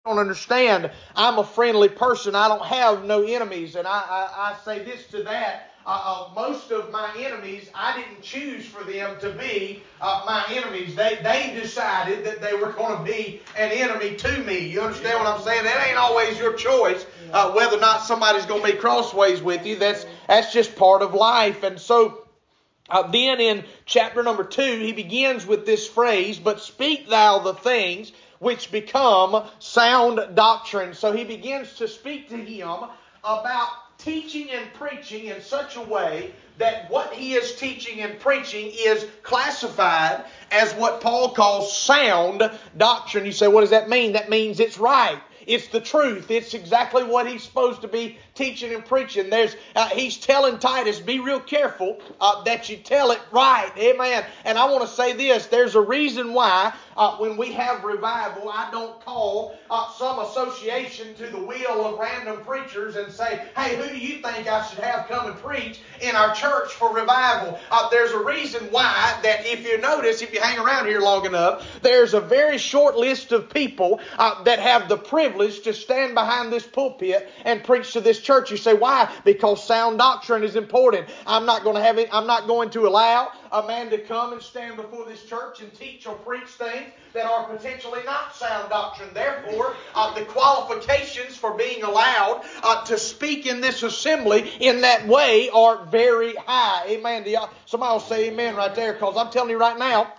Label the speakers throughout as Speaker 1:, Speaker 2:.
Speaker 1: don't understand. I'm a friendly person. I don't have no enemies. And I say this to that. Most of my enemies, I didn't choose for them to be my enemies. They decided that they were going to be an enemy to me. You understand what I'm saying? That ain't always your choice, whether or not somebody's going to be crossways with you. That's just part of life. And so then in chapter number 2, he begins with this phrase, "But speak thou the things which become sound doctrine." So he begins to speak to him about teaching and preaching in such a way that what he is teaching and preaching is classified as what Paul calls sound doctrine. You say, what does that mean? That means it's right. It's the truth. It's exactly what he's supposed to be teaching and preaching. He's telling Titus, be real careful that you tell it right. Amen. And I want to say this. There's a reason why when we have revival, I don't call some association to the wheel of random preachers and say, hey, who do you think I should have come and preach in our church for revival? There's a reason why that if you notice, if you hang around here long enough, there's a very short list of people that have the privilege to stand behind this pulpit and preach to this church. You say, why? Because sound doctrine is important. I'm not going to allow a man to come and stand before this church and teach or preach things that are potentially not sound doctrine. Therefore, the qualifications for being allowed to speak in this assembly in that way are very high. Amen. Somebody will say amen right there, because I'm telling you right now,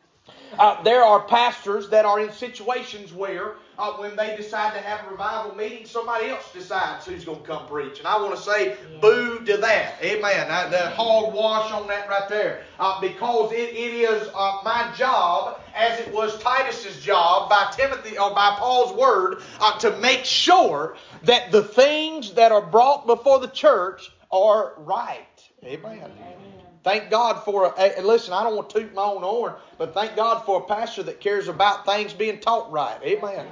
Speaker 1: there are pastors that are in situations where when they decide to have a revival meeting, somebody else decides who's going to come preach. And I want to say boo to that. Amen. The hogwash on that right there. Because it is my job, as it was Titus's job by Timothy or by Paul's word, to make sure that the things that are brought before the church are right. Amen. Thank God for listen, I don't want to toot my own horn, but thank God for a pastor that cares about things being taught right. Amen.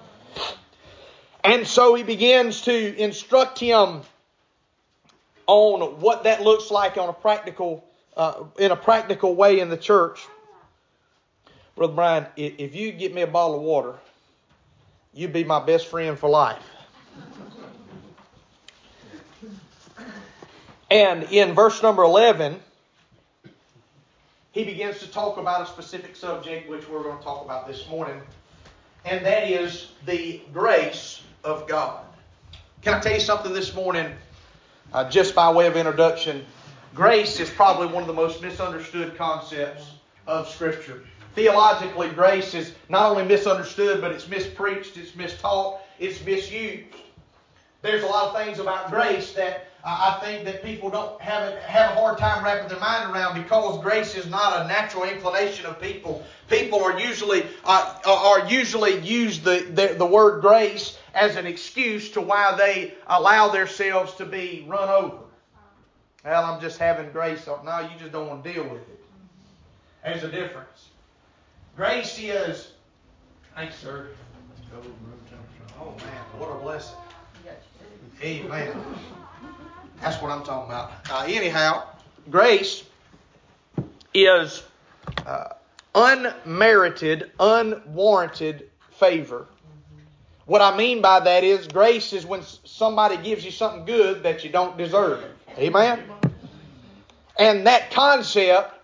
Speaker 1: And so he begins to instruct him on what that looks like on a practical, in a practical way in the church. Brother Brian, if you get me a bottle of water, you'd be my best friend for life. And in verse number 11, he begins to talk about a specific subject which we're going to talk about this morning, and that is the grace of God. Can I tell you something this morning, just by way of introduction? Grace is probably one of the most misunderstood concepts of Scripture. Theologically, grace is not only misunderstood, but it's mispreached, it's mistaught, it's misused. There's a lot of things about grace that I think that people don't have a hard time wrapping their mind around, because grace is not a natural inclination of people. People are usually use the word grace as an excuse to why they allow themselves to be run over. Well, I'm just having grace. No, you just don't want to deal with it. There's a difference. Grace is... Thanks, sir. Oh, man, what a blessing. Amen. That's what I'm talking about. Anyhow, grace is unmerited, unwarranted favor. What I mean by that is grace is when somebody gives you something good that you don't deserve. Amen? And that concept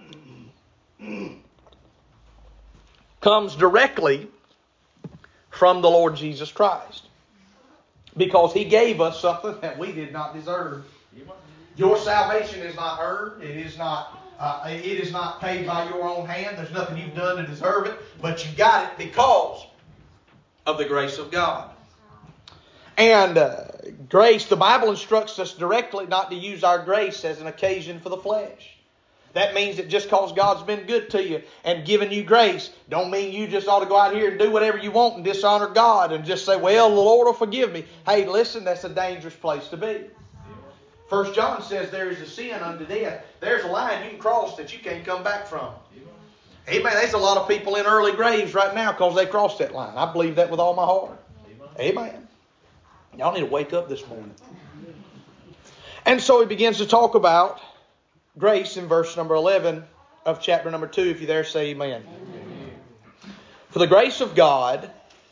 Speaker 1: comes directly from the Lord Jesus Christ, because He gave us something that we did not deserve. Your salvation is not earned. It is not paid by your own hand. There's nothing you've done to deserve it, but you got it because of the grace of God. And grace, the Bible instructs us directly not to use our grace as an occasion for the flesh. That means that just because God's been good to you and given you grace, don't mean you just ought to go out here and do whatever you want and dishonor God and just say, well, the Lord will forgive me. Hey, listen, that's a dangerous place to be. 1 John says there is a sin unto death. There's a line you can cross that you can't come back from. Amen. There's a lot of people in early graves right now because they crossed that line. I believe that with all my heart. Amen. Y'all need to wake up this morning. And so he begins to talk about grace in verse number 11 of chapter number 2. If you there, say amen. For the grace of God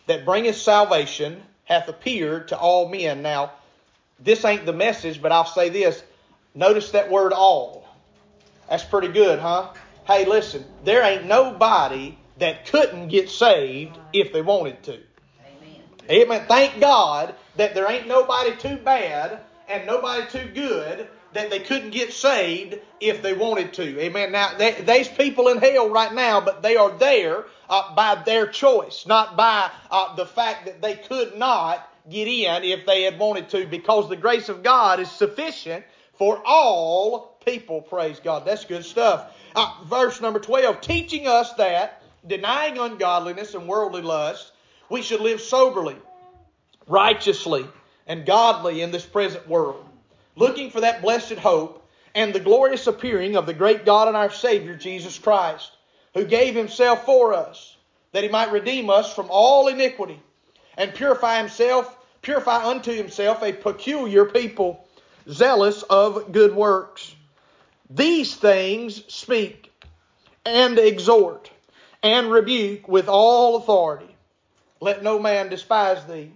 Speaker 1: that bringeth salvation hath appeared to all men. Now, this ain't the message, but I'll say this. Notice that word all. That's pretty good, huh? Hey, listen, there ain't nobody that couldn't get saved if they wanted to. Amen. Thank God that there ain't nobody too bad and nobody too good that they couldn't get saved if they wanted to. Amen. Now, there's people in hell right now, but they are there by their choice, not by the fact that they could not get in if they had wanted to, because the grace of God is sufficient for all people. Praise God. That's good stuff. Verse number 12, teaching us that, denying ungodliness and worldly lust, we should live soberly, righteously, and godly in this present world, looking for that blessed hope and the glorious appearing of the great God and our Savior, Jesus Christ, who gave Himself for us, that He might redeem us from all iniquity, and purify unto Himself a peculiar people, zealous of good works. These things speak, and exhort, and rebuke with all authority. Let no man despise thee.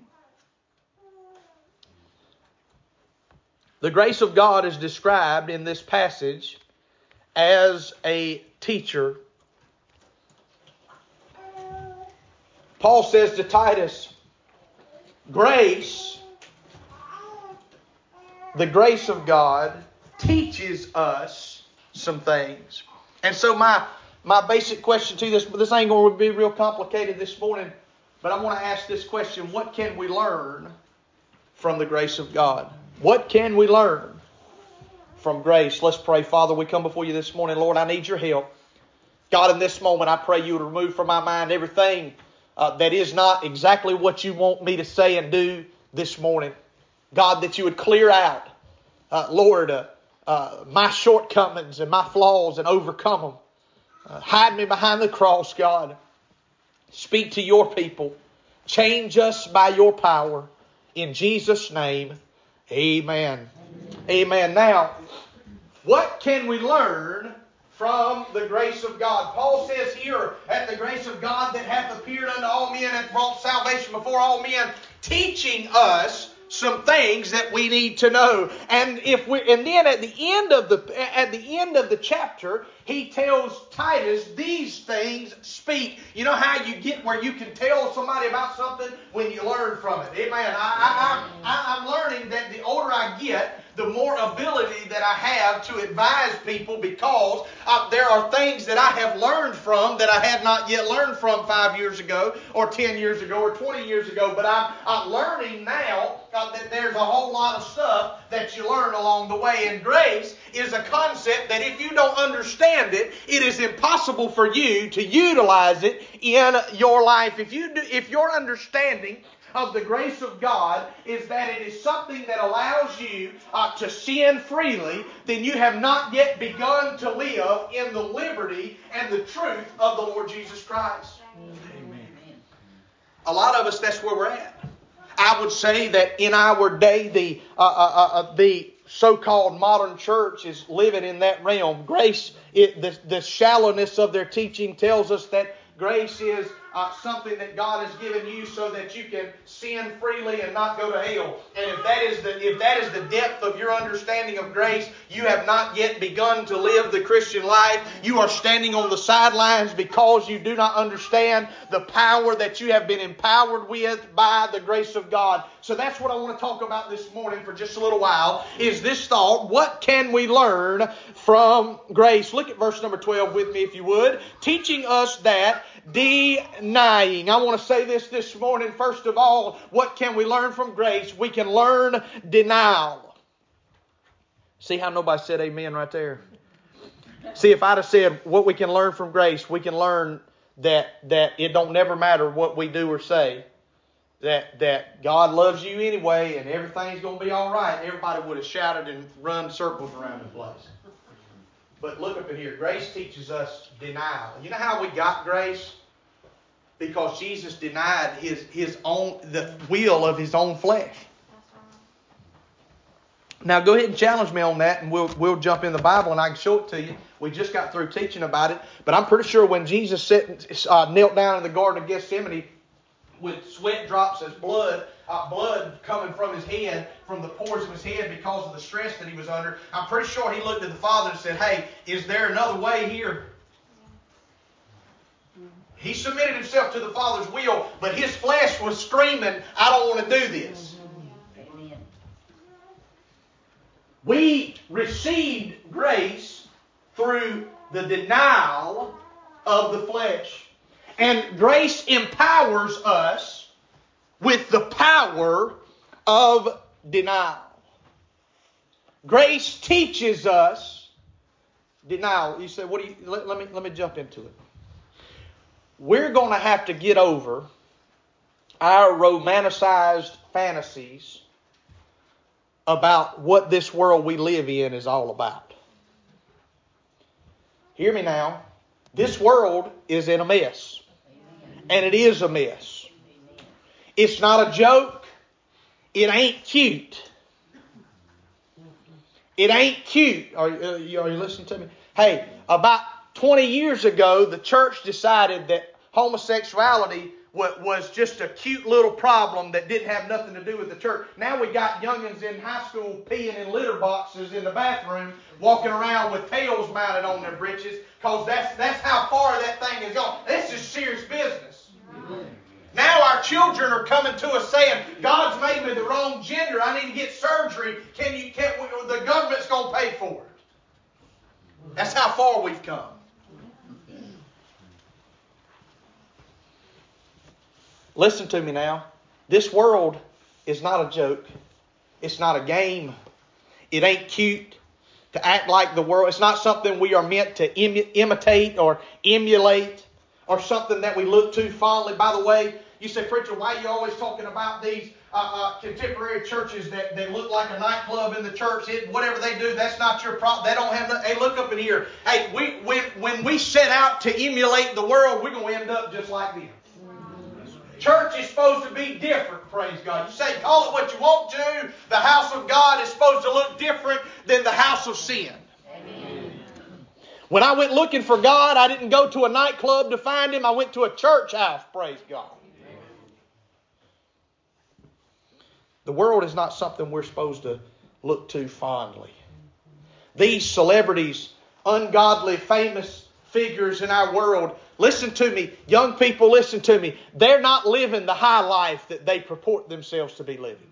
Speaker 1: The grace of God is described in this passage as a teacher. Paul says to Titus, the grace of God teaches us some things. And so my basic question to you, this ain't going to be real complicated this morning, but I want to ask this question: what can we learn from the grace of God? What can we learn from grace? Let's pray. Father, we come before you this morning. Lord, I need your help. God, in this moment, I pray you would remove from my mind everything that is not exactly what you want me to say and do this morning. God, that you would clear out, Lord, my shortcomings and my flaws and overcome them. Hide me behind the cross, God. Speak to your people. Change us by your power. In Jesus' name, amen. Amen. Now, what can we learn from the grace of God? Paul says here, at the grace of God that hath appeared unto all men and brought salvation before all men, teaching us some things that we need to know. And then at the end of the chapter, he tells Titus, these things speak. You know how you get where you can tell somebody about something? When you learn from it. Amen. I'm learning that the older I get, the more ability that I have to advise people, because there are things that I have learned from that I had not yet learned from 5 years ago or 10 years ago or 20 years ago. But I'm learning now that there's a whole lot of stuff that you learn along the way. And grace is a concept that if you don't understand it, it is impossible for you to utilize it in your life. If your understanding of the grace of God is that it is something that allows you to sin freely, then you have not yet begun to live in the liberty and the truth of the Lord Jesus Christ. Amen. A lot of us, that's where we're at. I would say that in our day, the so-called modern church is living in that realm. Grace, the shallowness of their teaching tells us that grace is something that God has given you so that you can sin freely and not go to hell. And if that is the depth of your understanding of grace, you have not yet begun to live the Christian life. You are standing on the sidelines because you do not understand the power that you have been empowered with by the grace of God. So that's what I want to talk about this morning for just a little while, is this thought: what can we learn from grace? Look at verse number 12 with me, if you would. Teaching us that denying. I want to say this morning. First of all, what can we learn from grace? We can learn denial. See how nobody said amen right there? See, if I'd have said what we can learn from grace, we can learn that it don't never matter what we do or say. That God loves you anyway and everything's going to be all right. Everybody would have shouted and run circles around the place. But look up in here. Grace teaches us denial. You know how we got grace? Because Jesus denied the will of His own flesh. Now go ahead and challenge me on that, and we'll jump in the Bible and I can show it to you. We just got through teaching about it, but I'm pretty sure when Jesus knelt down in the Garden of Gethsemane, with sweat drops as blood coming from his head, from the pores of his head because of the stress that he was under. I'm pretty sure he looked at the Father and said, hey, is there another way here? He submitted himself to the Father's will, but his flesh was screaming, I don't want to do this. Amen. We received grace through the denial of the flesh. And grace empowers us with the power of denial. Grace teaches us denial. You say, what do you? Let me jump into it. We're going to have to get over our romanticized fantasies about what this world we live in is all about. Hear me now. This world is in a mess. And it is a mess. It's not a joke. It ain't cute. It ain't cute. Are you listening to me? Hey, about 20 years ago, the church decided that homosexuality was just a cute little problem that didn't have nothing to do with the church. Now we got youngins in high school peeing in litter boxes in the bathroom, walking around with tails mounted on their britches, because that's how far that thing has gone. This is serious business. Now our children are coming to us saying, God's made me the wrong gender. I need to get surgery. The government's going to pay for it. That's how far we've come. Listen to me now. This world is not a joke. It's not a game. It ain't cute to act like the world. It's not something we are meant to imitate or emulate or something that we look to fondly. By the way, you say, preacher, why are you always talking about these contemporary churches that look like a nightclub in the church? Whatever they do, that's not your problem. They don't have no. Hey, look up in here. Hey, when we set out to emulate the world, we're going to end up just like them. Church is supposed to be different, praise God. You say, call it what you want to. The house of God is supposed to look different than the house of sin. Amen. When I went looking for God, I didn't go to a nightclub to find Him. I went to a church house, praise God. The world is not something we're supposed to look to fondly. These celebrities, ungodly, famous figures in our world, listen to me, young people, listen to me. They're not living the high life that they purport themselves to be living.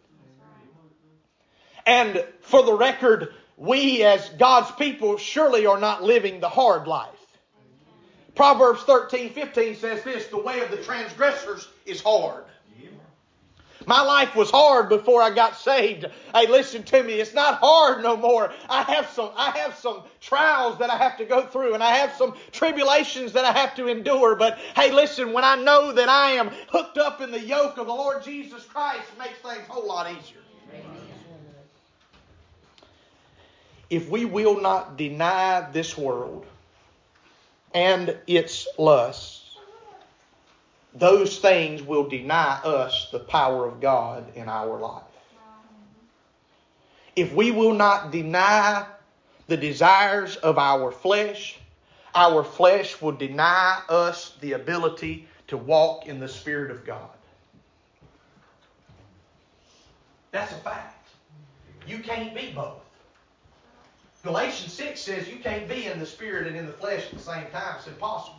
Speaker 1: And for the record, we as God's people surely are not living the hard life. Proverbs 13:15 says this, the way of the transgressors is hard. My life was hard before I got saved. Hey, listen to me. It's not hard no more. I have some trials that I have to go through, and I have some tribulations that I have to endure. But hey, listen, when I know that I am hooked up in the yoke of the Lord Jesus Christ, it makes things a whole lot easier. If we will not deny this world and its lusts, those things will deny us the power of God in our life. If we will not deny the desires of our flesh will deny us the ability to walk in the Spirit of God. That's a fact. You can't be both. Galatians 6 says you can't be in the Spirit and in the flesh at the same time. It's impossible.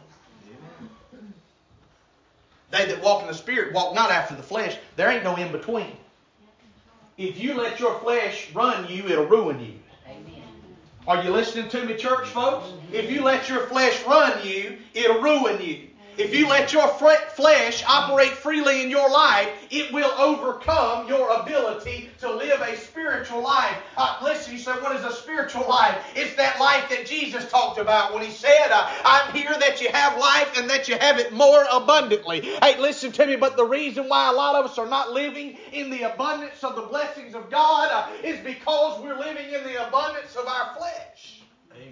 Speaker 1: They that walk in the Spirit walk not after the flesh. There ain't no in between. If you let your flesh run you, it'll ruin you. Amen. Are you listening to me, church folks? If you let your flesh run you, it'll ruin you. If you let your flesh operate freely in your life, it will overcome your ability to live a spiritual life. Listen, you say, what is a spiritual life? It's that life that Jesus talked about when He said, I'm here that you have life and that you have it more abundantly. Hey, listen to me, but the reason why a lot of us are not living in the abundance of the blessings of God is because we're living in the abundance of our flesh. Amen.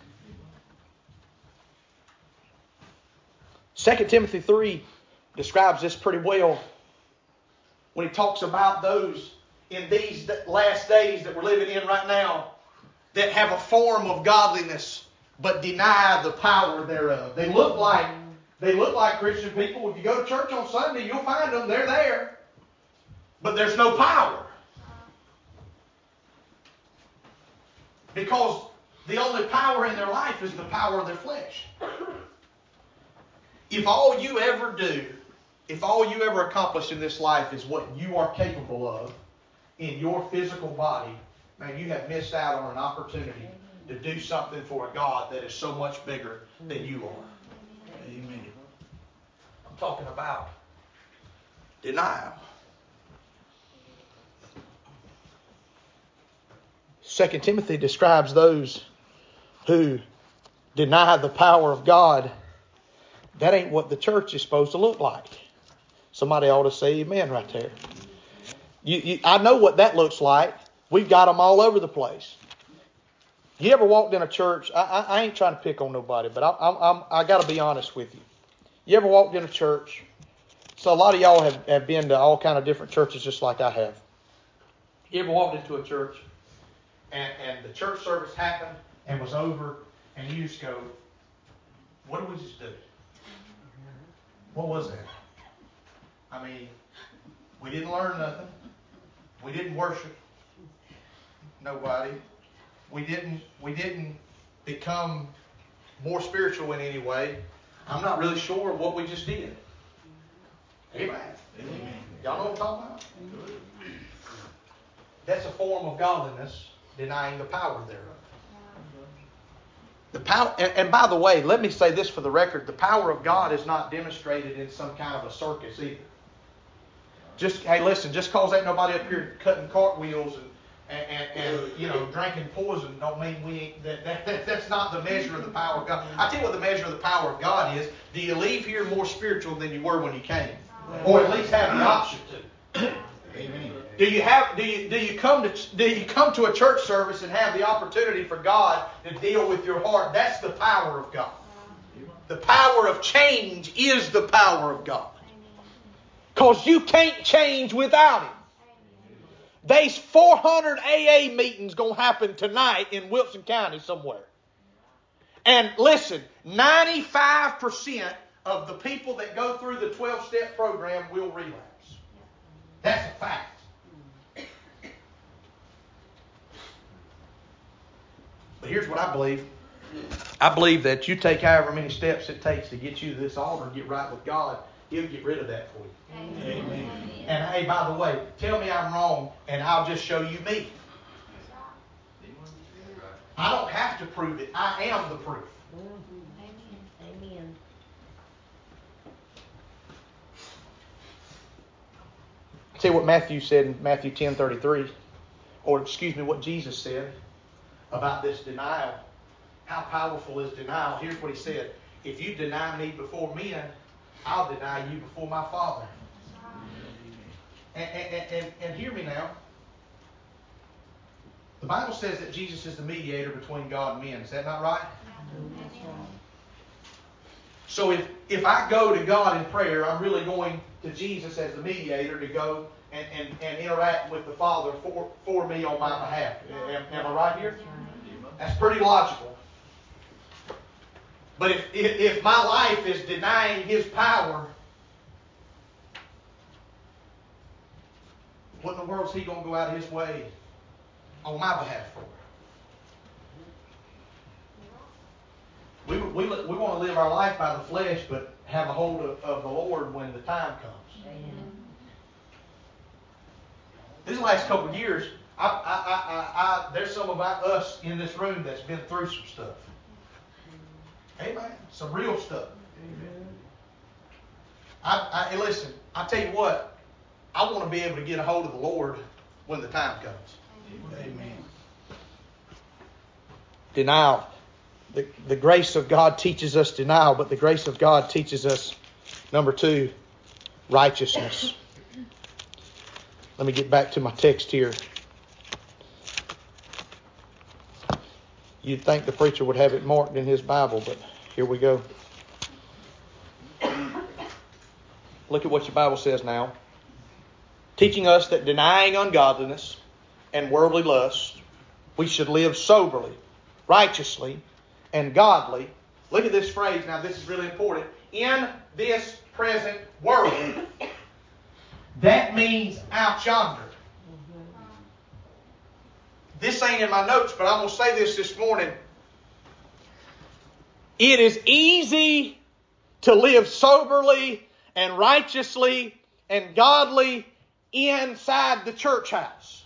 Speaker 1: 2 Timothy 3 describes this pretty well when he talks about those in these last days that we're living in right now that have a form of godliness but deny the power thereof. They look like They look like Christian people. If you go to church on Sunday, you'll find them. They're there. But there's no power. Because the only power in their life is the power of their flesh. If all you ever do, if all you ever accomplish in this life is what you are capable of in your physical body, man, you have missed out on an opportunity to do something for a God that is so much bigger than you are. Amen. I'm talking about denial. 2 Timothy describes those who deny the power of God. That ain't what the church is supposed to look like. Somebody ought to say amen right there. I know what that looks like. We've got them all over the place. You ever walked in a church? I ain't trying to pick on nobody, but I got to be honest with you. You ever walked in a church? So a lot of y'all have been to all kind of different churches just like I have. You ever walked into a church and the church service happened and was over and you just go, what did we just do? What was that? I mean, we didn't learn nothing. We didn't worship nobody. We didn't become more spiritual in any way. I'm not really sure what we just did. Amen. Amen. Y'all know what I'm talking about? That's a form of godliness, denying the power thereof. The power, and by the way, let me say this for the record: the power of God is not demonstrated in some kind of a circus either. Hey, listen, just cause ain't nobody up here cutting cartwheels and drinking poison don't mean we ain't that's not the measure of the power of God. I tell you what the measure of the power of God is. Do you leave here more spiritual than you were when you came? Or at least have the option to? Amen. Do you come to a church service and have the opportunity for God to deal with your heart? That's the power of God. The power of change is the power of God. Because you can't change without Him. There's 400 AA meetings going to happen tonight in Wilson County somewhere. And listen, 95% of the people that go through the 12-step program will relapse. That's a fact. But here's what I believe. I believe that you take however many steps it takes to get you to this altar and get right with God, He'll get rid of that for you. Amen. And hey, by the way, tell me I'm wrong and I'll just show you me. I don't have to prove it. I am the proof. Amen. See what Matthew said in Matthew 10:33, or excuse me, what Jesus said about this denial. How powerful is denial? Here's what He said: if you deny me before men, I'll deny you before my Father. And hear me now. The Bible says that Jesus is the mediator between God and men. Is that not right? So if I go to God in prayer, I'm really going to Jesus as the mediator to go and interact with the Father for me on my behalf. Am I right here? That's pretty logical. But if my life is denying His power, what in the world is He going to go out of His way on my behalf for? We want to live our life by the flesh, but have a hold of the Lord when the time comes. Amen. These last couple of years, there's some of us in this room that's been through some stuff. Amen. Some real stuff. Amen. Listen, I tell you what, I want to be able to get a hold of the Lord when the time comes. Amen. Denial. The grace of God teaches us denial, but the grace of God teaches us, number 2, righteousness. Let me get back to my text here. You'd think the preacher would have it marked in his Bible, but here we go. Look at what your Bible says now. Teaching us that denying ungodliness and worldly lust, we should live soberly, righteously, and godly. Look at this phrase. Now, this is really important. in this present world. That means out yonder. This ain't in my notes, but I'm going to say this morning. It is easy to live soberly and righteously and godly inside the church house.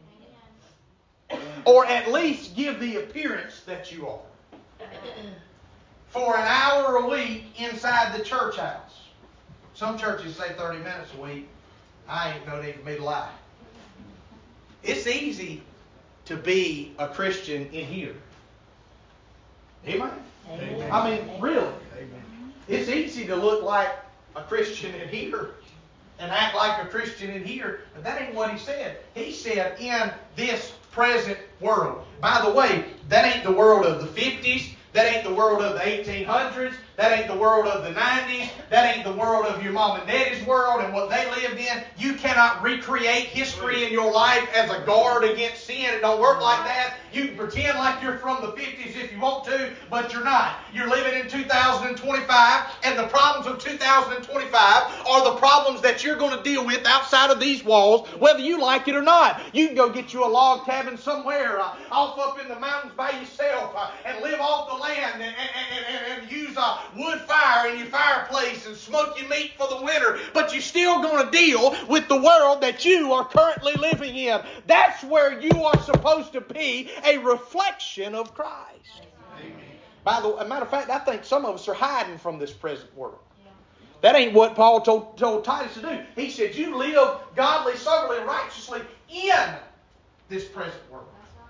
Speaker 1: Or at least give the appearance that you are. For an hour a week inside the church house. Some churches say 30 minutes a week. I ain't no need for me to lie. It's easy to be a Christian in here. Amen? Amen. I mean, really. Amen. It's easy to look like a Christian in here and act like a Christian in here, but that ain't what he said. He said, in this present world. By the way, that ain't the world of the 50s. That ain't the world of the 1800s. That ain't the world of the 90s. That ain't the world of your mom and daddy's world and what they lived in. You cannot recreate history in your life as a guard against sin. It don't work like that. You can pretend like you're from the 50s if you want to, but you're not. You're living in 2025, and the problems of 2025 are the problems that you're going to deal with outside of these walls, whether you like it or not. You can go get you a log cabin somewhere off up in the mountains by yourself and live off the land and use wood fire in your fireplace and smoke your meat for the winter, but you're still going to deal with the world that you are currently living in. That's where you are supposed to be, a reflection of Christ. Amen. By the way, matter of fact, I think some of us are hiding from this present world. That ain't what Paul told Titus to do. He said, you live godly, soberly, and righteously in this present world.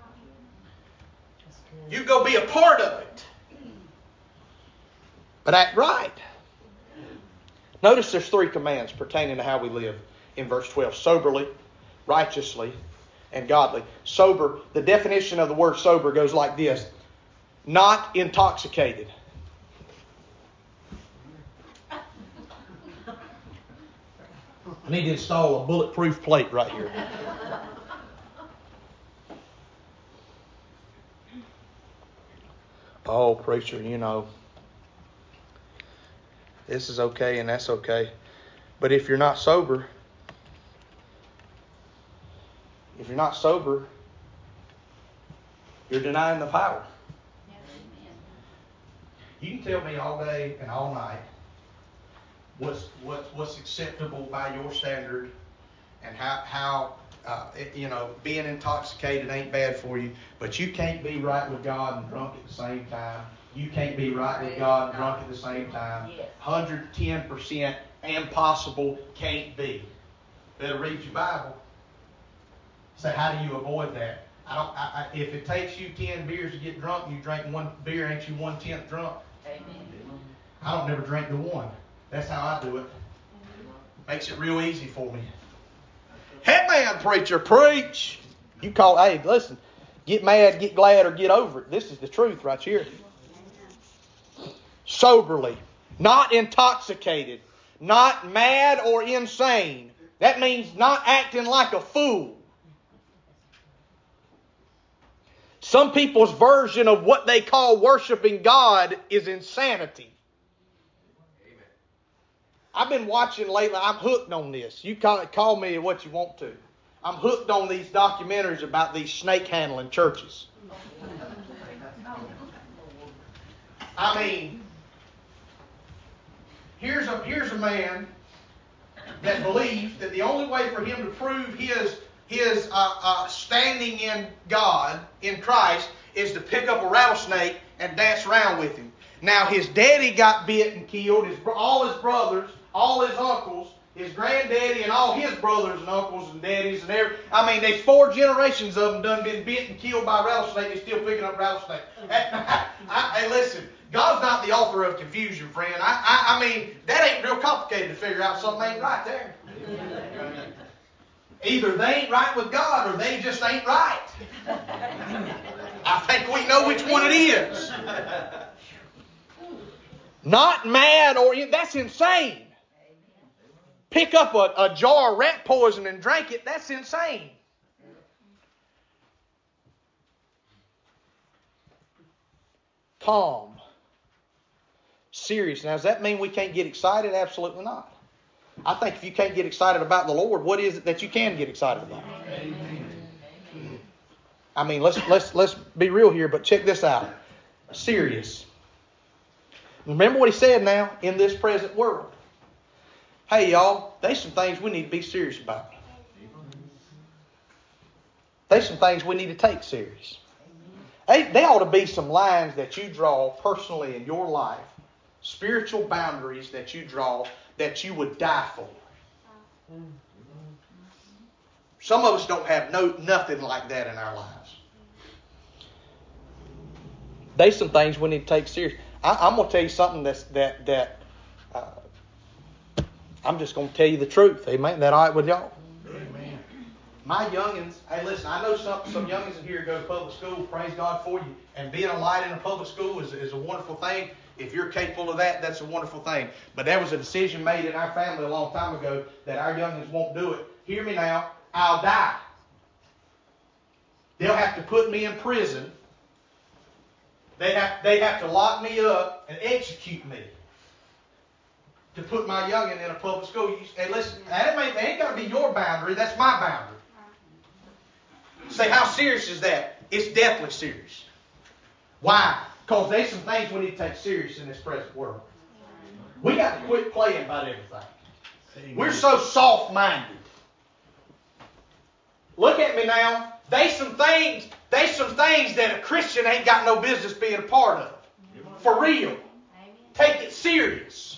Speaker 1: You go be a part of it. But act right. Notice there's 3 commands pertaining to how we live in verse 12. Soberly, righteously, and godly. Sober, the definition of the word sober goes like this. Not intoxicated. I need to install a bulletproof plate right here. Oh, preacher, you know, this is okay and that's okay. But if you're not sober, you're denying the power. You can tell me all day and all night what's acceptable by your standard and how being intoxicated ain't bad for you, but you can't be right with God and drunk at the same time. You can't be right with God and drunk at the same time. 110% impossible, can't be. Better read your Bible. Say, how do you avoid that? If it takes you 10 beers to get drunk, you drink 1 beer, ain't you 1/10 drunk? Amen. I don't never drink the 1. That's how I do it. Makes it real easy for me. Hey man, preacher, preach. You call, hey, listen, get mad, get glad, or get over it. This is the truth right here. Soberly, not intoxicated, not mad or insane. That means not acting like a fool. Some people's version of what they call worshiping God is insanity. I've been watching lately. I'm hooked on this. You call me what you want to. I'm hooked on these documentaries about these snake handling churches. I mean, here's a man that believes that the only way for him to prove his standing in God, in Christ, is to pick up a rattlesnake and dance around with him. Now, his daddy got bit and killed. All his brothers, all his uncles, his granddaddy, and all his brothers and uncles and daddies and everything. I mean, there's 4 generations of them done been bit and killed by a rattlesnake. They're still picking up rattlesnakes. Hey, listen, God's not the author of confusion, friend. I mean, that ain't real complicated to figure out. Something ain't right there. Either they ain't right with God or they just ain't right. I think we know which one it is. Not mad or that's insane. Pick up a jar of rat poison and drink it. That's insane. Calm, Serious. Now, does that mean we can't get excited? Absolutely not. I think if you can't get excited about the Lord, what is it that you can get excited about? Amen. I mean, let's be real here, but check this out. Serious. Remember what he said now, in this present world. Hey, y'all, there's some things we need to be serious about. There's some things we need to take serious. There ought to be some lines that you draw personally in your life, spiritual boundaries that you draw that you would die for. Some of us don't have nothing like that in our lives. There's some things we need to take serious. I'm going to tell you something that I'm just going to tell you the truth. Amen. That all right with y'all? Amen. My youngins, hey listen, I know some youngins in here go to public school. Praise God for you. And being a light in a public school is a wonderful thing. If you're capable of that, that's a wonderful thing. But there was a decision made in our family a long time ago that our youngins won't do it. Hear me now. I'll die. They'll have to put me in prison. They have to lock me up and execute me to put my youngin in a public school. Hey, listen, that ain't got to be your boundary. That's my boundary. Say, how serious is that? It's deathly serious. Why? Because there's some things we need to take serious in this present world. We got to quit playing about everything. Amen. We're so soft-minded. Look at me now. There's some things that a Christian ain't got no business being a part of. For real. Amen. Take it serious.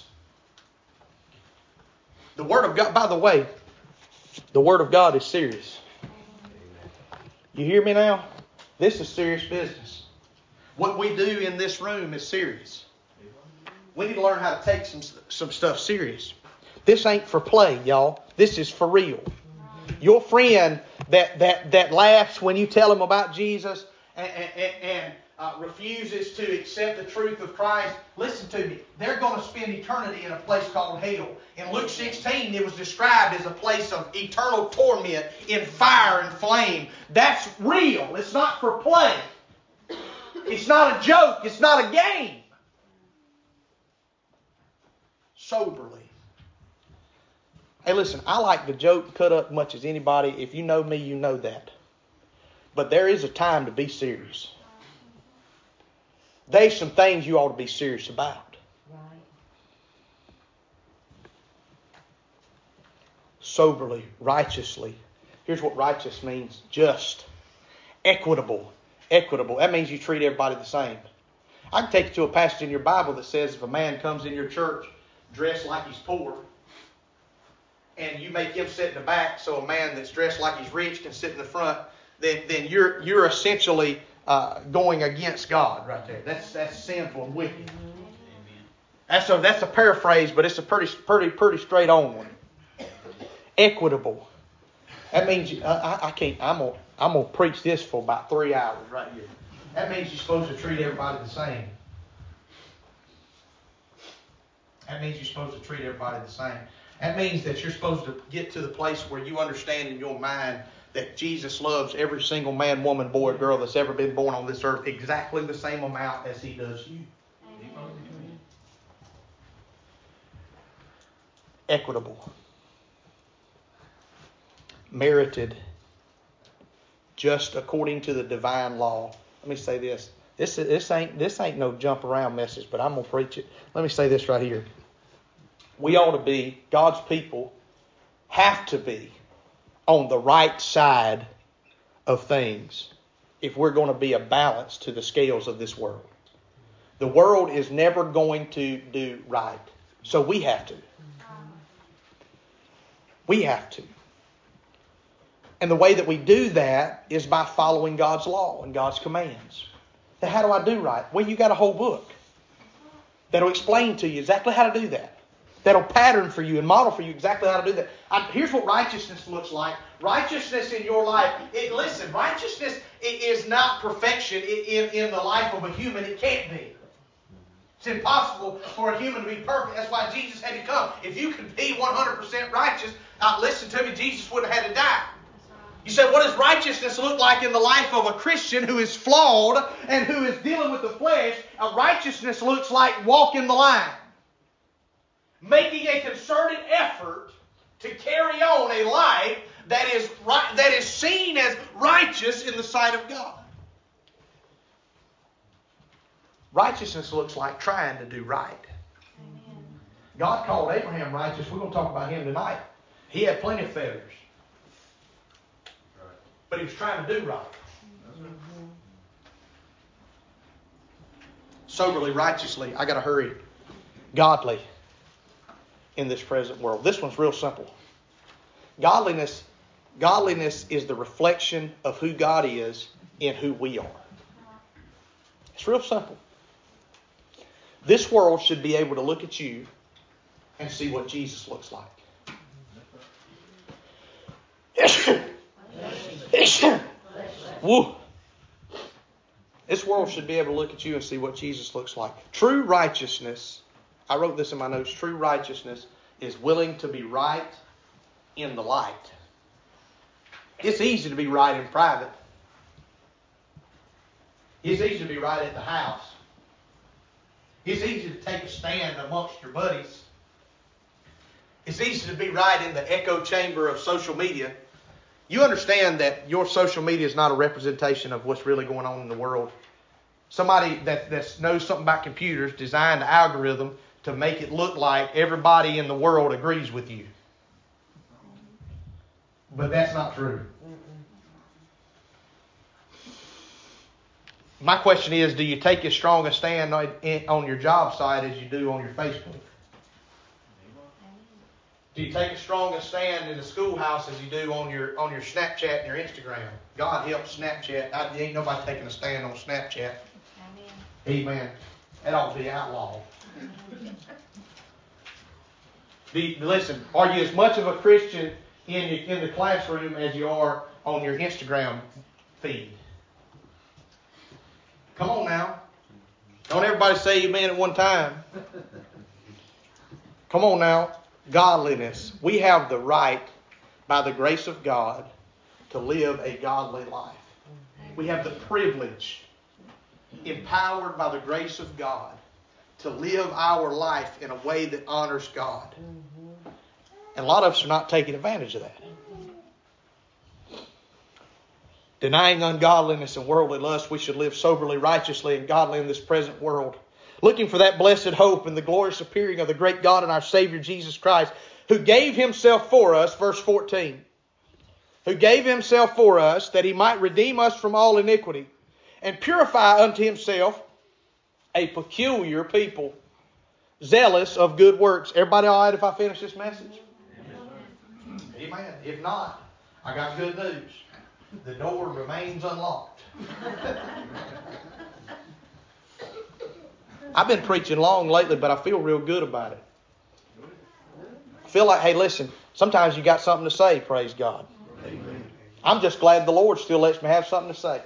Speaker 1: The Word of God, by the way, the Word of God is serious. You hear me now? This is serious business. What we do in this room is serious. We need to learn how to take some stuff serious. This ain't for play, y'all. This is for real. Your friend that laughs when you tell him about Jesus and refuses to accept the truth of Christ, listen to me. They're going to spend eternity in a place called hell. In Luke 16, it was described as a place of eternal torment in fire and flame. That's real. It's not for play. It's not a joke. It's not a game. Soberly. Hey, listen, I like to joke and cut up as much as anybody. If you know me, you know that. But there is a time to be serious. There's some things you ought to be serious about. Right. Soberly, righteously. Here's what righteous means. Just. Equitable. Equitable. That means you treat everybody the same. I can take you to a passage in your Bible that says if a man comes in your church dressed like he's poor, and you make him sit in the back so a man that's dressed like he's rich can sit in the front, then you're essentially going against God right there. That's sinful and wicked. That's a paraphrase, but it's a pretty straight on one. Equitable. That means I can't. I'm gonna preach this for about 3 hours right here. That means you're supposed to treat everybody the same. That means you're supposed to treat everybody the same. That means that you're supposed to get to the place where you understand in your mind that Jesus loves every single man, woman, boy, girl that's ever been born on this earth exactly the same amount as He does you. Amen. Equitable. Merited. Just according to the divine law. Let me say this. This ain't no jump around message, but I'm going to preach it. Let me say this right here. We ought to be, God's people have to be on the right side of things if we're going to be a balance to the scales of this world. The world is never going to do right. So we have to. We have to. And the way that we do that is by following God's law and God's commands. Now, how do I do right? Well, you got a whole book that'll explain to you exactly how to do that. That'll pattern for you and model for you exactly how to do that. Here's what righteousness looks like. Righteousness in your life. Listen, righteousness is not perfection in the life of a human. It can't be. It's impossible for a human to be perfect. That's why Jesus had to come. If you could be 100% righteous, listen to me, Jesus wouldn't have had to die. You say, what does righteousness look like in the life of a Christian who is flawed and who is dealing with the flesh? Righteousness looks like walking the line. Making a concerted effort to carry on a life that is seen as righteous in the sight of God. Righteousness looks like trying to do right. Amen. God called Abraham righteous. We're going to talk about him tonight. He had plenty of failures. But he was trying to do right. Soberly, righteously, I got to hurry. Godly in this present world. This one's real simple. Godliness is the reflection of who God is in who we are. It's real simple. This world should be able to look at you and see what Jesus looks like. Woo. This world should be able to look at you and see what Jesus looks like. True righteousness, I wrote this in my notes, true righteousness is willing to be right in the light. It's easy to be right in private. It's easy to be right at the house. It's easy to take a stand amongst your buddies. It's easy to be right in the echo chamber of social media. You understand that your social media is not a representation of what's really going on in the world. Somebody that knows something about computers designed an algorithm to make it look like everybody in the world agrees with you. But that's not true. My question is, do you take as strong a stand on your job site as you do on your Facebook? Do you take as strong a stand in the schoolhouse as you do on your Snapchat and your Instagram? God help Snapchat. Ain't nobody taking a stand on Snapchat. Amen. That ought to be outlawed. Listen, are you as much of a Christian in the classroom as you are on your Instagram feed? Come on now. Don't everybody say amen at one time. Come on now. Godliness. We have the right, by the grace of God, to live a godly life. We have the privilege, empowered by the grace of God, to live our life in a way that honors God. And a lot of us are not taking advantage of that. Denying ungodliness and worldly lust, we should live soberly, righteously, and godly in this present world. Looking for that blessed hope and the glorious appearing of the great God and our Savior Jesus Christ, who gave Himself for us, verse 14, who gave Himself for us that He might redeem us from all iniquity and purify unto Himself a peculiar people, zealous of good works. Everybody all right if I finish this message? Amen. If not, I got good news. The door remains unlocked. I've been preaching long lately, but I feel real good about it. I feel like, hey, listen, sometimes you got something to say, praise God. Amen. I'm just glad the Lord still lets me have something to say.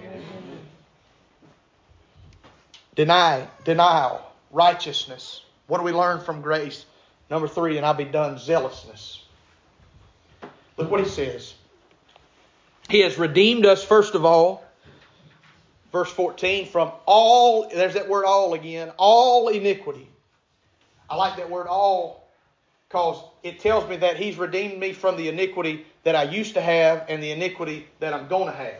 Speaker 1: Amen. Denial, righteousness. What do we learn from grace? Number 3, and I'll be done, zealousness. Look what he says. He has redeemed us, first of all, verse 14, from all, there's that word all again, all iniquity. I like that word all because it tells me that He's redeemed me from the iniquity that I used to have and the iniquity that I'm going to have.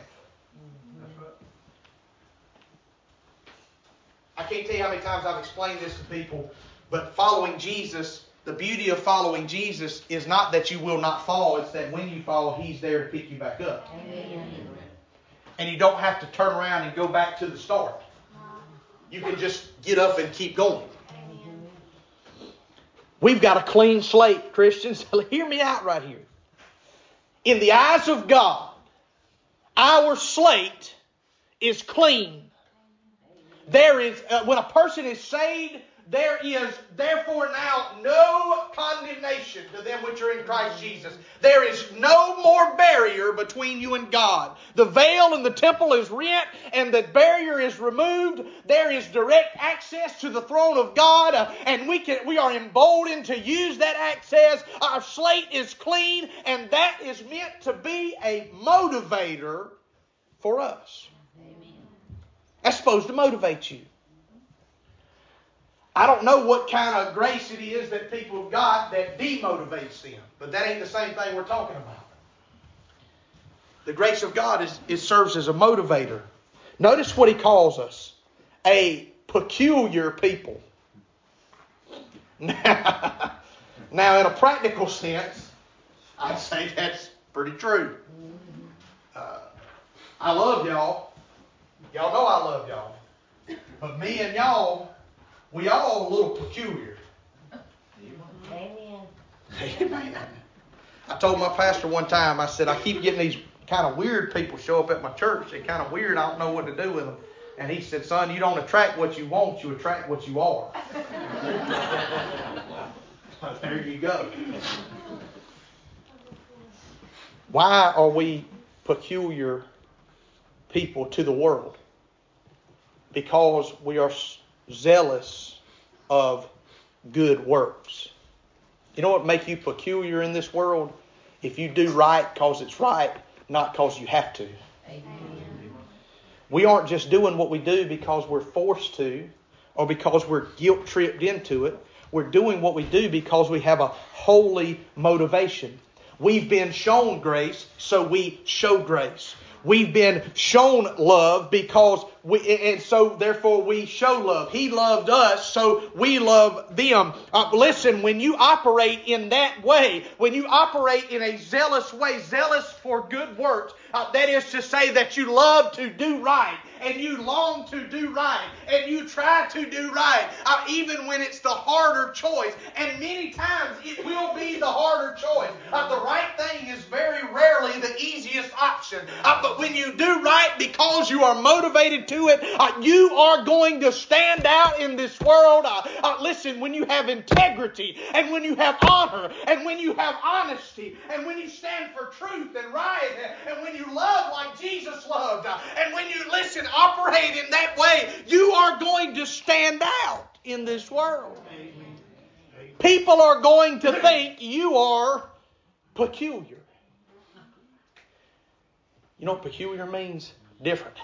Speaker 1: I can't tell you how many times I've explained this to people, but following Jesus, the beauty of following Jesus is not that you will not fall, it's that when you fall, He's there to pick you back up. Amen. And you don't have to turn around and go back to the start. You can just get up and keep going. We've got a clean slate, Christians. Hear me out right here. In the eyes of God, our slate is clean. There is, when a person is saved, There is therefore now no condemnation to them which are in Christ Jesus. There is no more barrier between you and God. The veil in the temple is rent and the barrier is removed. There is direct access to the throne of God, and we are emboldened to use that access. Our slate is clean, and that is meant to be a motivator for us. Amen. That's supposed to motivate you. I don't know what kind of grace it is that people have got that demotivates them. But that ain't the same thing we're talking about. The grace of God serves as a motivator. Notice what he calls us. A peculiar people. Now, in a practical sense, I'd say that's pretty true. I love y'all. Y'all know I love y'all. But me and y'all, we all a little peculiar. Amen. Amen. I told my pastor one time, I said, I keep getting these kind of weird people show up at my church. They're kind of weird. I don't know what to do with them. And he said, son, you don't attract what you want. You attract what you are. There you go. Why are we peculiar people to the world? Because we are zealous of good works. You know what make you peculiar in this world? If you do right because it's right, not because you have to. Amen. We aren't just doing what we do because we're forced to or because we're guilt-tripped into it. We're doing what we do because we have a holy motivation. We've been shown grace, so we show grace. We've been shown love so therefore we show love. He loved us, so we love them. Listen, when you operate in that way, when you operate in a zealous way, zealous for good works, that is to say that you love to do right, and you long to do right, and you try to do right, even when it's the harder choice. And many times it will be the harder choice. The right thing is very rarely the easiest option. But when you do right because you are motivated to it, you are going to stand out in this world. Listen, when you have integrity, and when you have honor, and when you have honesty, and when you stand for truth and right, and when you love like Jesus loved, and when you, operate in that way, you are going to stand out in this world. Amen. People are going to think you are peculiar. You know what peculiar means? Different.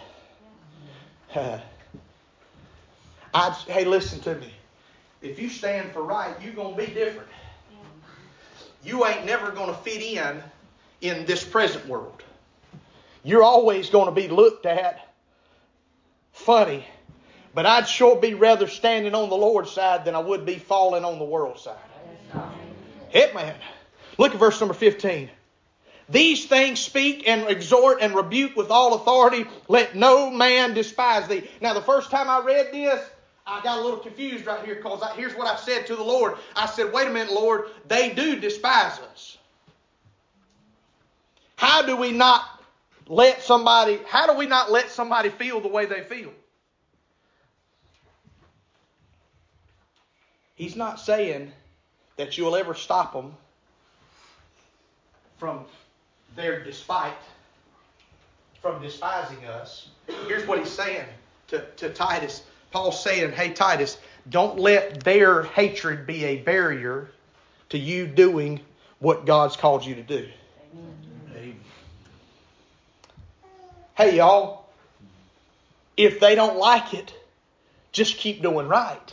Speaker 1: Hey, listen to me. If you stand for right, you're going to be different. You ain't never going to fit in this present world. You're always going to be looked at funny. But I'd sure be rather standing on the Lord's side than I would be falling on the world's side. Amen. Look at verse number 15. These things speak and exhort and rebuke with all authority. Let no man despise thee. Now, the first time I read this, I got a little confused right here because here's what I said to the Lord. I said, wait a minute, Lord, they do despise us. How do we not let somebody feel the way they feel? He's not saying that you'll ever stop them from their despite, from despising us. Here's what he's saying to Titus. Paul's saying, hey Titus, don't let their hatred be a barrier to you doing what God's called you to do. Amen. Hey y'all, if they don't like it, just keep doing right.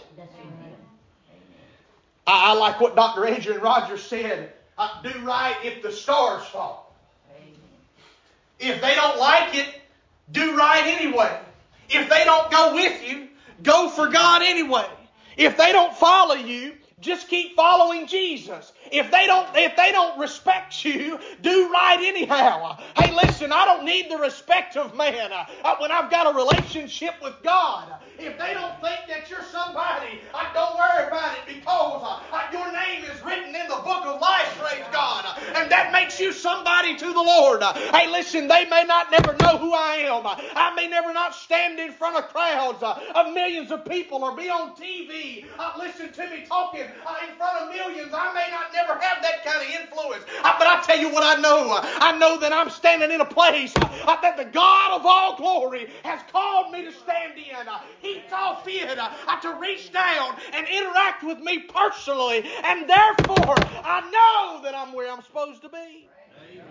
Speaker 1: I like what Dr. Adrian Rogers said. Do right if the stars fall. If they don't like it, do right anyway. If they don't go with you, go for God anyway. If they don't follow you, Just keep following Jesus. If they don't respect you, do right anyhow. Hey, listen, I don't need the respect of man when I've got a relationship with God. If they don't think that you're somebody, don't worry about it, because your name is written in the book of life, praise God. And that makes you somebody to the Lord. Hey, listen, they may not never know who I am. I may never not stand in front of crowds of millions of people or be on TV. Listen to me talking in front of millions. I may not never have that kind of influence. But I tell you what I know. I know that I'm standing in a place that the God of all glory has called me to stand in. He saw fit to reach down and interact with me personally. And therefore, I know that I'm where I'm supposed to be. Amen.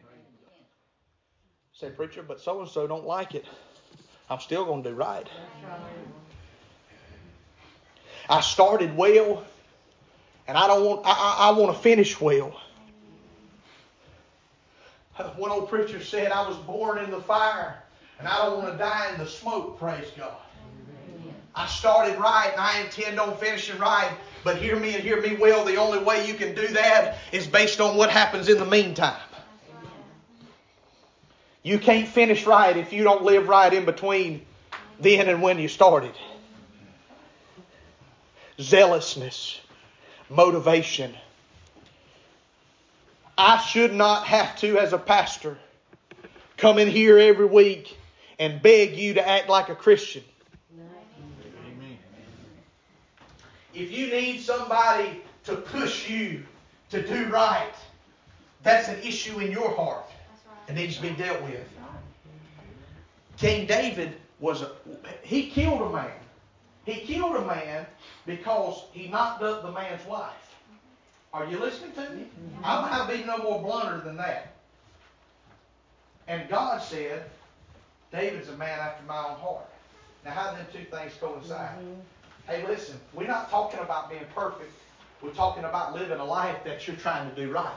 Speaker 1: Say, preacher, but so-and-so don't like it. I'm still going to do right. I started well, and I want to finish well. One old preacher said, I was born in the fire, and I don't want to die in the smoke, praise God. I started right, and I intend on finishing right. But hear me and hear me well, the only way you can do that is based on what happens in the meantime. You can't finish right if you don't live right in between then and when you started. Zealousness, motivation. I should not have to, as a pastor, come in here every week and beg you to act like a Christian. Amen. If you need somebody to push you to do right, that's an issue in your heart. It needs to be dealt with. King David he killed a man. He killed a man because he knocked up the man's wife. Are you listening to me? I don't have to be no more blunter than that. And God said, David's a man after my own heart. Now, how do them two things coincide? Hey, listen, we're not talking about being perfect. We're talking about living a life that you're trying to do right.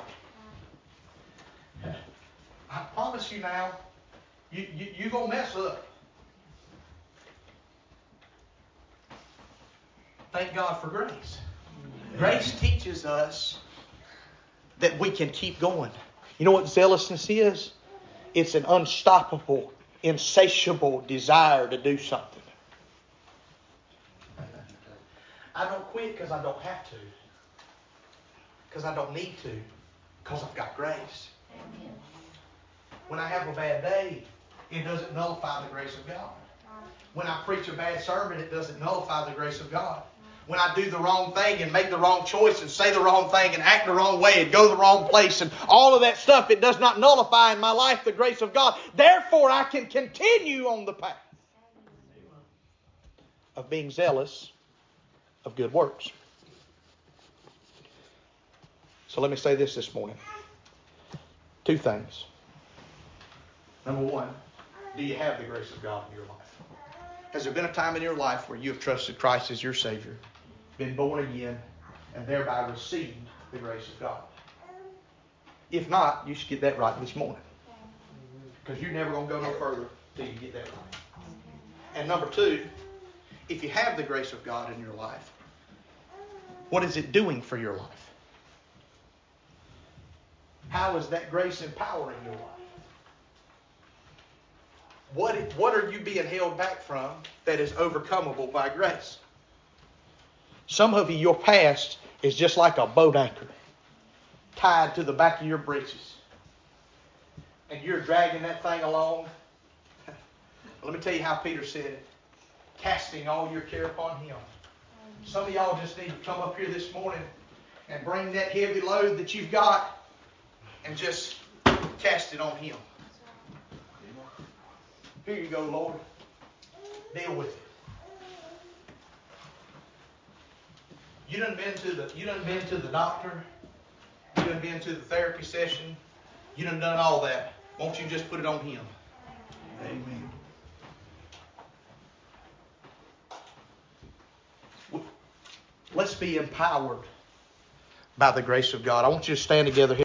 Speaker 1: I promise you now, you're going to mess up. Thank God for grace. Grace teaches us that we can keep going. You know what zealousness is? It's an unstoppable, insatiable desire to do something. I don't quit because I don't have to. Because I don't need to. Because I've got grace. When I have a bad day, it doesn't nullify the grace of God. When I preach a bad sermon, it doesn't nullify the grace of God. When I do the wrong thing and make the wrong choice and say the wrong thing and act the wrong way and go the wrong place and all of that stuff, it does not nullify in my life the grace of God. Therefore, I can continue on the path of being zealous of good works. So let me say this morning. Two things. Number one, do you have the grace of God in your life? Has there been a time in your life where you have trusted Christ as your Savior, been born again, and thereby received the grace of God? If not, you should get that right this morning. Because you're never going to go no further till you get that right. And number two, if you have the grace of God in your life, what is it doing for your life? How is that grace empowering your life? What are you being held back from that is overcomable by grace? Some of you, your past is just like a boat anchor tied to the back of your breeches. And you're dragging that thing along. Let me tell you how Peter said it. Casting all your care upon Him. Some of y'all just need to come up here this morning and bring that heavy load that you've got and just cast it on Him. Here you go, Lord. Deal with it. You done been to the doctor. You done been to the therapy session. You done all that. Won't you just put it on Him? Amen. Let's be empowered by the grace of God. I want you to stand together here.